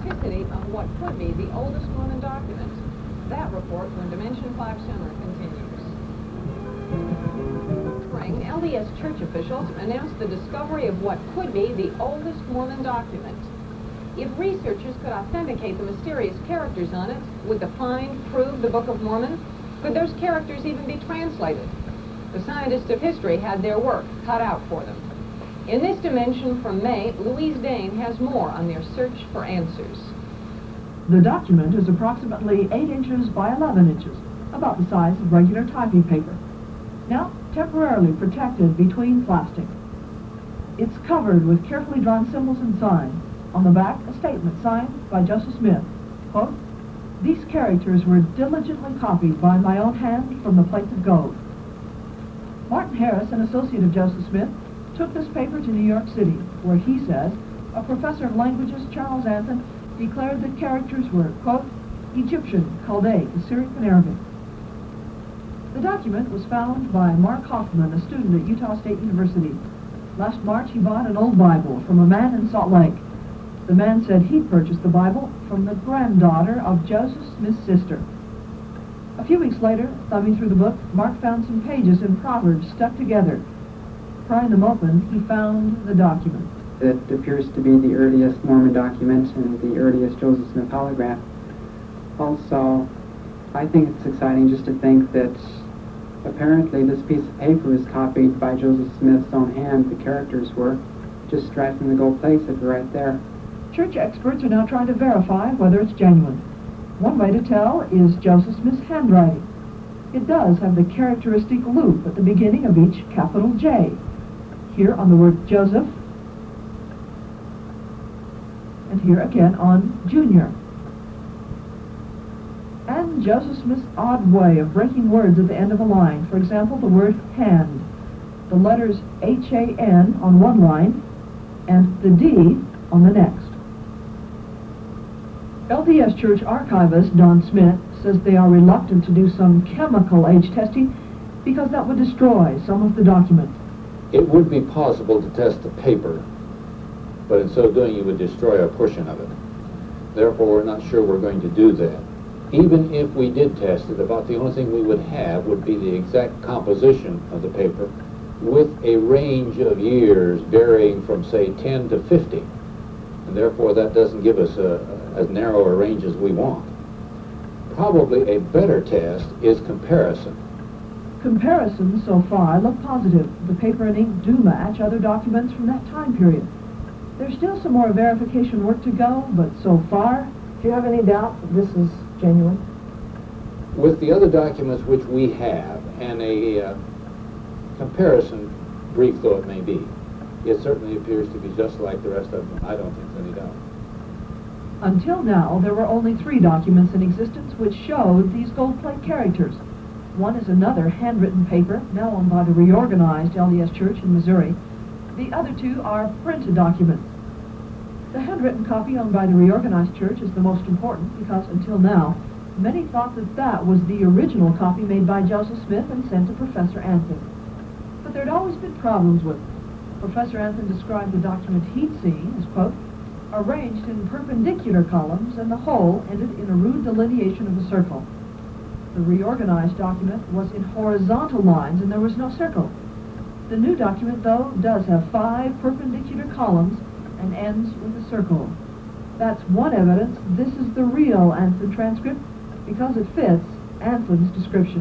authenticity of what could be the oldest Mormon document. That report when Dimension 5 Center continues. Spring, LDS church officials announced the discovery of what could be the oldest Mormon document. If researchers could authenticate the mysterious characters on it, would the find prove the Book of Mormon? Could those characters even be translated? The scientists of history had their work cut out for them. In this dimension from May, Louise Dane has more on their search for answers. The document is approximately 8 inches by 11 inches, about the size of regular typing paper. Now, temporarily protected between plastic. It's covered with carefully drawn symbols and signs. On the back, a statement signed by Joseph Smith. Quote, "These characters were diligently copied by my own hand from the plates of gold." Martin Harris, an associate of Joseph Smith, took this paper to New York City, where he says a professor of languages, Charles Anthon, declared the characters were, quote, "Egyptian, Chaldaic, Assyrian, and Arabic." The document was found by Mark Hoffman, a student at Utah State University. Last March, he bought an old Bible from a man in Salt Lake. The man said he purchased the Bible from the granddaughter of Joseph Smith's sister. A few weeks later, thumbing through the book, Mark found some pages in Proverbs stuck together. Prying them open, he found the document. It appears to be the earliest Mormon document and the earliest Joseph Smith holograph. Also, I think it's exciting just to think that apparently this piece of paper is copied by Joseph Smith's own hand. The characters were just right from the gold plates that were right there. Church experts are now trying to verify whether it's genuine. One way to tell is Joseph Smith's handwriting. It does have the characteristic loop at the beginning of each capital J. Here on the word Joseph, and here again on Junior. And Joseph Smith's odd way of breaking words at the end of a line. For example, the word hand. The letters H-A-N on one line and the D on the next. LDS Church archivist Don Smith says they are reluctant to do some chemical age testing because that would destroy some of the documents. It would be possible to test the paper, but in so doing you would destroy a portion of it. Therefore, we're not sure we're going to do that. Even if we did test it, about the only thing we would have would be the exact composition of the paper with a range of years varying from, say, 10 to 50. And therefore, that doesn't give us as narrow a range as we want. Probably a better test is comparison. Comparisons so far look positive. The paper and ink do match other documents from that time period. There's still some more verification work to go, but so far, do you have any doubt that this is genuine? With the other documents which we have, and a comparison, brief though it may be, it certainly appears to be just like the rest of them. I don't think there's any doubt. Until now, there were only 3 documents in existence which showed these gold plate characters. One is another handwritten paper, now owned by the reorganized LDS Church in Missouri. The other 2 are printed documents. The handwritten copy owned by the reorganized church is the most important because until now, many thought that that was the original copy made by Joseph Smith and sent to Professor Anthon. But there'd always been problems with it. Professor Anthon described the document he'd seen as, quote, arranged in perpendicular columns and the whole ended in a rude delineation of a circle. The reorganized document was in horizontal lines and there was no circle. The new document, though, does have 5 perpendicular columns and ends with a circle. That's one evidence this is the real Anthon transcript because it fits Anthon's description.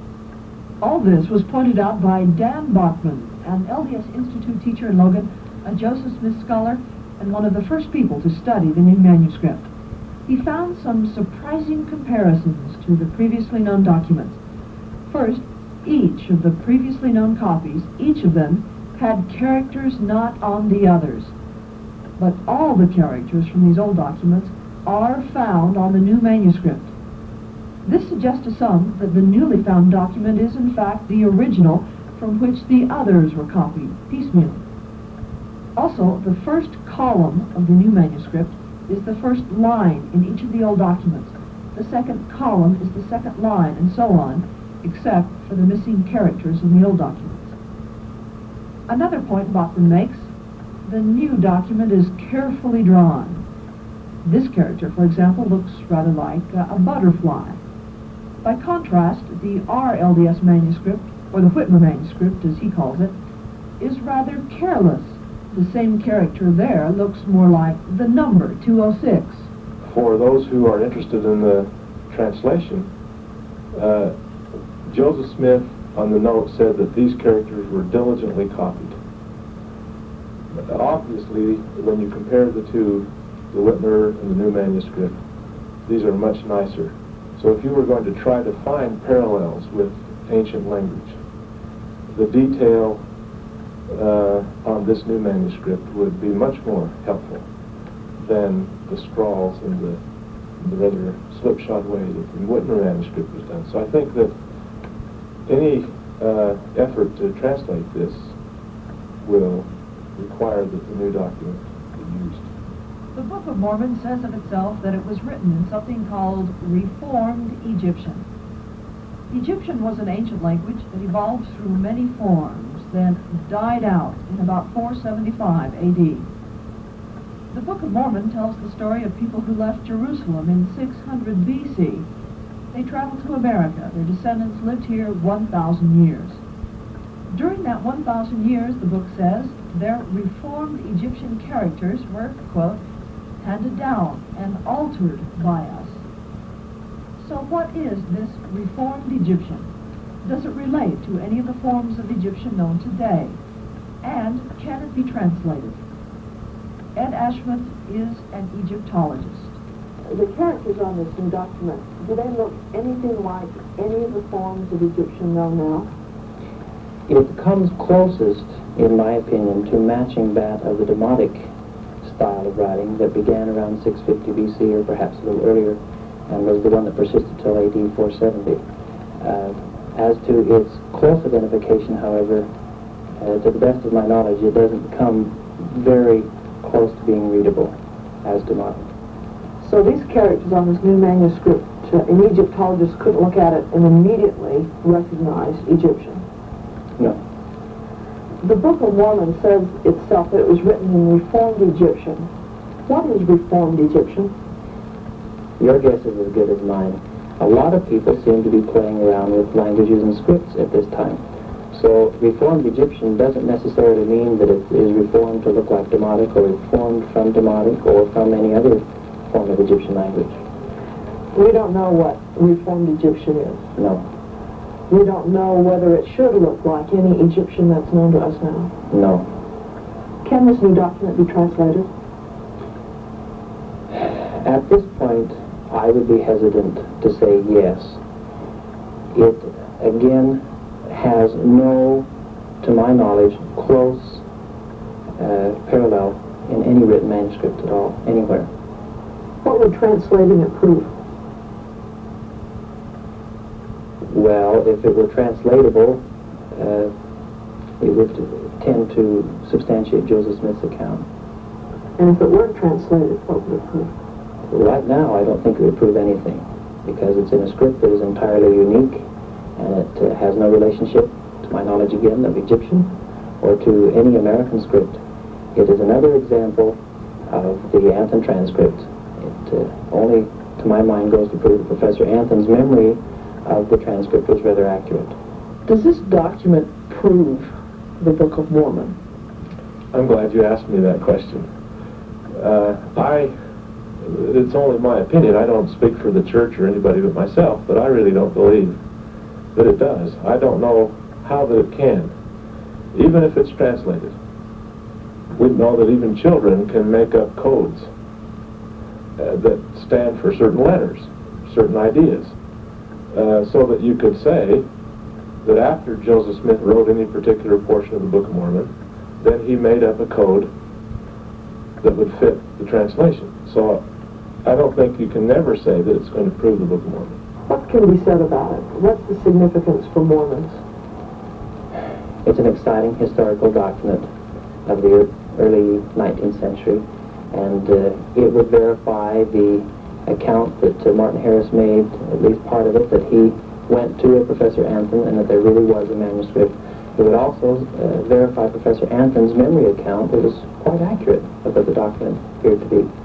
All this was pointed out by Dan Bachman, an LDS Institute teacher in Logan, a Joseph Smith scholar, and one of the first people to study the new manuscript. He found some surprising comparisons to the previously known documents. First, each of the previously known copies, each of them, had characters not on the others. But all the characters from these old documents are found on the new manuscript. This suggests to some that the newly found document is in fact the original from which the others were copied piecemeal. Also, the first column of the new manuscript is the first line in each of the old documents. The second column is the second line, and so on, except for the missing characters in the old documents. Another point Bachman makes, the new document is carefully drawn. This character, for example, looks rather like a butterfly. By contrast, the RLDS manuscript, or the Whitmer manuscript as he calls it, is rather careless. The same character there looks more like the number 206. For those who are interested in the translation, Joseph Smith on the note said that these characters were diligently copied. Obviously, when you compare the two, the Whitmer and the new manuscript, these are much nicer. So if you were going to try to find parallels with ancient language, the detail on this new manuscript would be much more helpful than the scrawls and the rather slipshod way that the Whitmer manuscript was done. So I think that any effort to translate this will require that the new document be used. The Book of Mormon says of itself that it was written in something called Reformed Egyptian. Egyptian was an ancient language that evolved through many forms, then died out in about 475 AD. The Book of Mormon tells the story of people who left Jerusalem in 600 BC. They traveled to America. Their descendants lived here 1,000 years. During that 1,000 years, the book says, their reformed Egyptian characters were, quote, handed down and altered by us. So what is this reformed Egyptian? Does it relate to any of the forms of Egyptian known today? And can it be translated? Ed Ashman is an Egyptologist. The characters on this new document, do they look anything like any of the forms of Egyptian known now? It comes closest, in my opinion, to matching that of the Demotic style of writing that began around 650 BC or perhaps a little earlier, and was the one that persisted till AD 470. As to its close identification, however, to the best of my knowledge, it doesn't come very close to being readable as Demotic. So these characters on this new manuscript, an Egyptologist couldn't look at it and immediately recognize Egyptian. No. The Book of Mormon says itself that it was written in Reformed Egyptian. What is Reformed Egyptian? Your guess is as good as mine. A lot of people seem to be playing around with languages and scripts at this time. So Reformed Egyptian doesn't necessarily mean that it is reformed to look like Demotic or reformed from Demotic or from any other form of Egyptian language. We don't know what Reformed Egyptian is. No. We don't know whether it should look like any Egyptian that's known to us now. No. Can this new document be translated? At this point, I would be hesitant to say yes. It, again, has no, to my knowledge, close parallel in any written manuscript at all, anywhere. What would translating it prove? Well, if it were translatable, it would tend to substantiate Joseph Smith's account. And if it weren't translated, what would it prove? Right now, I don't think it would prove anything, because it's in a script that is entirely unique, and it has no relationship, to my knowledge again, of Egyptian, or to any American script. It is another example of the Anthon transcript. It only, to my mind, goes to prove that Professor Anthon's memory of the transcript was rather accurate. Does this document prove the Book of Mormon? I'm glad you asked me that question. It's only my opinion. I don't speak for the church or anybody but myself, but I really don't believe that it does. I don't know how that it can, even if it's translated. We know that even children can make up codes that stand for certain letters, certain ideas, so that you could say that after Joseph Smith wrote any particular portion of the Book of Mormon, then he made up a code that would fit the translation. So I don't think you can never say that it's going to prove the Book of Mormon. What can be said about it? What's the significance for Mormons? It's an exciting historical document of the early 19th century, and it would verify the account that Martin Harris made, at least part of it, that he went to a Professor Anthon and that there really was a manuscript. It would also verify Professor Anthon's memory account that was quite accurate of what the document appeared to be.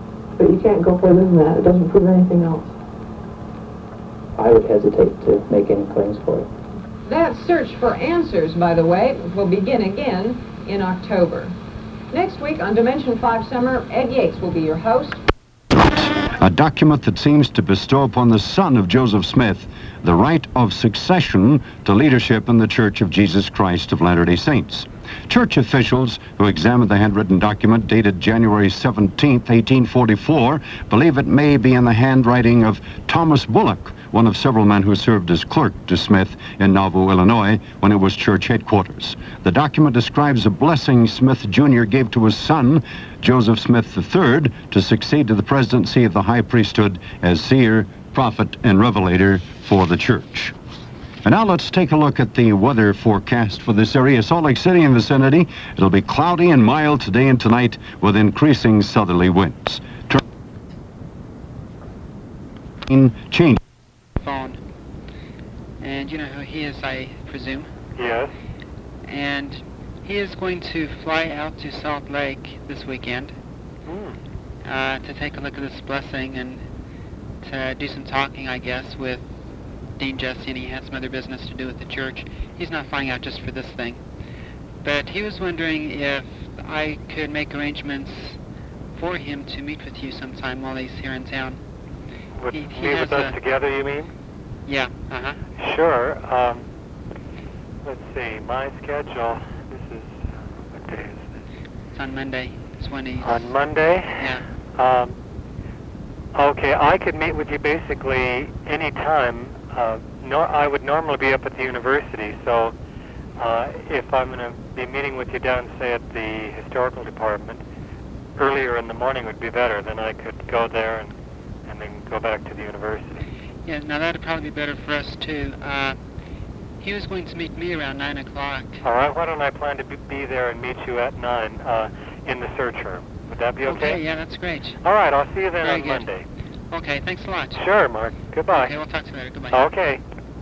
but you can't go further than that. It doesn't prove anything else. I would hesitate to make any claims for it. That search for answers, by the way, will begin again in October. Next week on Dimension 5 Summer, Ed Yates will be your host. A document that seems to bestow upon the son of Joseph Smith the right of succession to leadership in the Church of Jesus Christ of Latter-day Saints. Church officials who examined the handwritten document dated January 17, 1844, believe it may be in the handwriting of Thomas Bullock, one of several men who served as clerk to Smith in Nauvoo, Illinois, when it was church headquarters. The document describes a blessing Smith Jr. gave to his son, Joseph Smith III, to succeed to the presidency of the high priesthood as seer, prophet, and revelator for the church. And now let's take a look at the weather forecast for this area. Salt Lake City and vicinity, it'll be cloudy and mild today and tonight with increasing southerly winds. Change. Phone. And you know who he is, I presume? Yes. And he is going to fly out to Salt Lake this weekend to take a look at this blessing and to do some talking, I guess, with Dean Jesse, and he had some other business to do with the church. He's not flying out just for this thing. But he was wondering if I could make arrangements for him to meet with you sometime while he's here in town. Would meet with us together, you mean? Yeah, Sure. Let's see, my schedule, this is, what day is this? It's on Monday. It's when he's... On Monday? Yeah. Okay, I could meet with you basically any time. I would normally be up at the university, so if I'm going to be meeting with you down, say, at the historical department, earlier in the morning would be better. Then I could go there and then go back to the university. Yeah, now that would probably be better for us, too. He was going to meet me around 9 o'clock. All right, why don't I plan to be there and meet you at 9 in the search room? Would that be okay? Okay, yeah, that's great. All right, I'll see you then Very on good. Monday. Okay, thanks a lot. Sure, Mark. Goodbye. Okay, we'll talk to you later. Goodbye. Okay.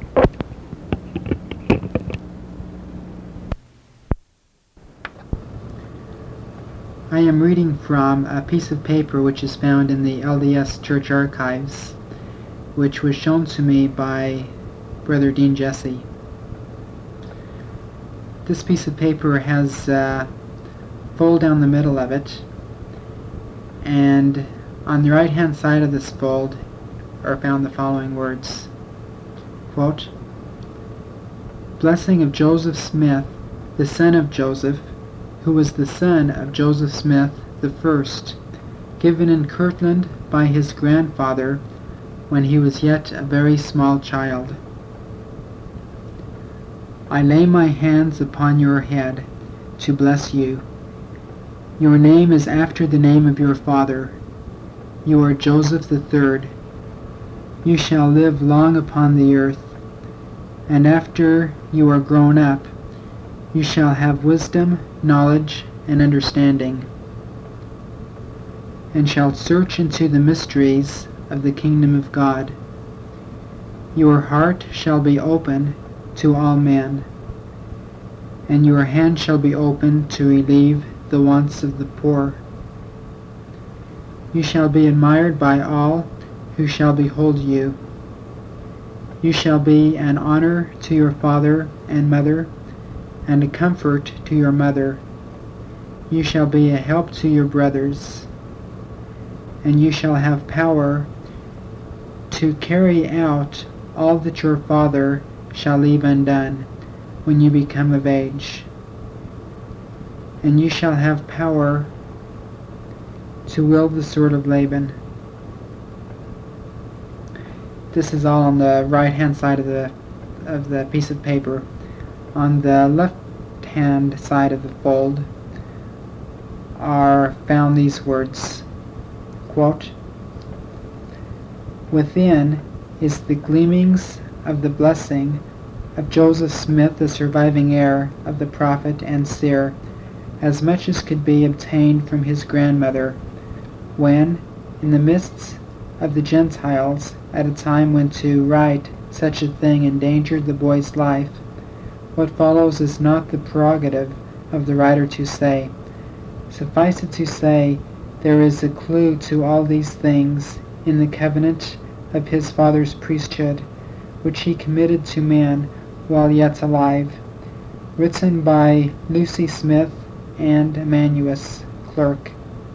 I am reading from a piece of paper which is found in the LDS Church Archives, which was shown to me by Brother Dean Jesse. This piece of paper has a fold down the middle of it, and on the right-hand side of this fold are found the following words. Quote, "Blessing of Joseph Smith, the son of Joseph, who was the son of Joseph Smith the first, given in Kirtland by his grandfather when he was yet a very small child. I lay my hands upon your head to bless you. Your name is after the name of your father. You are Joseph the third. You shall live long upon the earth, and after you are grown up, you shall have wisdom, knowledge, and understanding, and shall search into the mysteries of the kingdom of God. Your heart shall be open to all men, and your hand shall be open to relieve the wants of the poor. You shall be admired by all who shall behold you. You shall be an honor to your father and mother, and a comfort to your mother. You shall be a help to your brothers, and you shall have power to carry out all that your father shall leave undone when you become of age. And you shall have power to wield the sword of Laban." This is all on the right-hand side of the piece of paper. On the left-hand side of the fold are found these words, quote, "Within is the gleamings of the blessing of Joseph Smith, the surviving heir of the prophet and seer, as much as could be obtained from his grandmother, when, in the midst of the Gentiles, at a time when to write such a thing endangered the boy's life. What follows is not the prerogative of the writer to say. Suffice it to say there is a clue to all these things in the covenant of his father's priesthood, which he committed to man while yet alive, written by Lucy Smith and Emmanuus Clerk.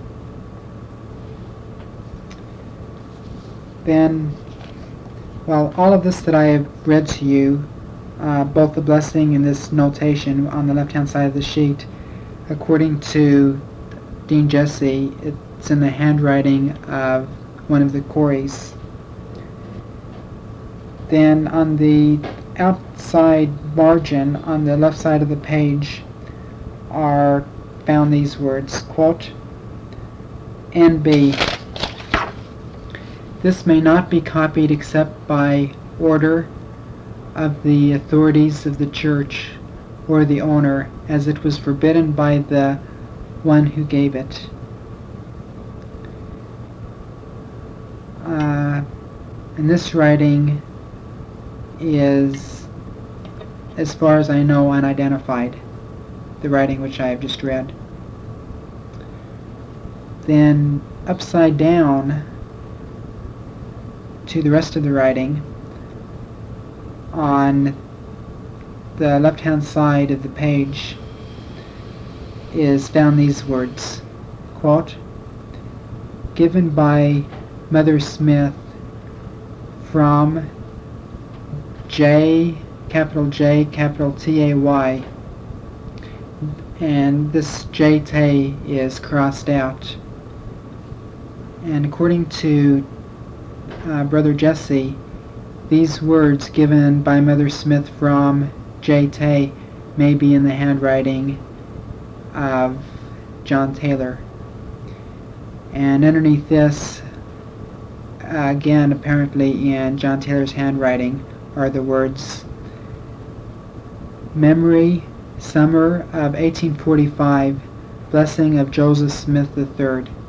Then, well, all of this that I have read to you, both the blessing and this notation on the left-hand side of the sheet, according to Dean Jesse, it's in the handwriting of one of the Coreys. Then on the outside margin on the left side of the page are found these words, quote, NB. This may not be copied except by order of the authorities of the church or the owner, as it was forbidden by the one who gave it. And this writing is, as far as I know, unidentified, the writing which I have just read. Then upside down to the rest of the writing, on the left-hand side of the page is found these words, quote, given by Mother Smith from J, capital T-A-Y, and this J-T is crossed out. And according to Brother Jesse, these words given by Mother Smith from J-T may be in the handwriting of John Taylor. And underneath this, again apparently in John Taylor's handwriting, are the words, Memory, Summer of 1845, Blessing of Joseph Smith III.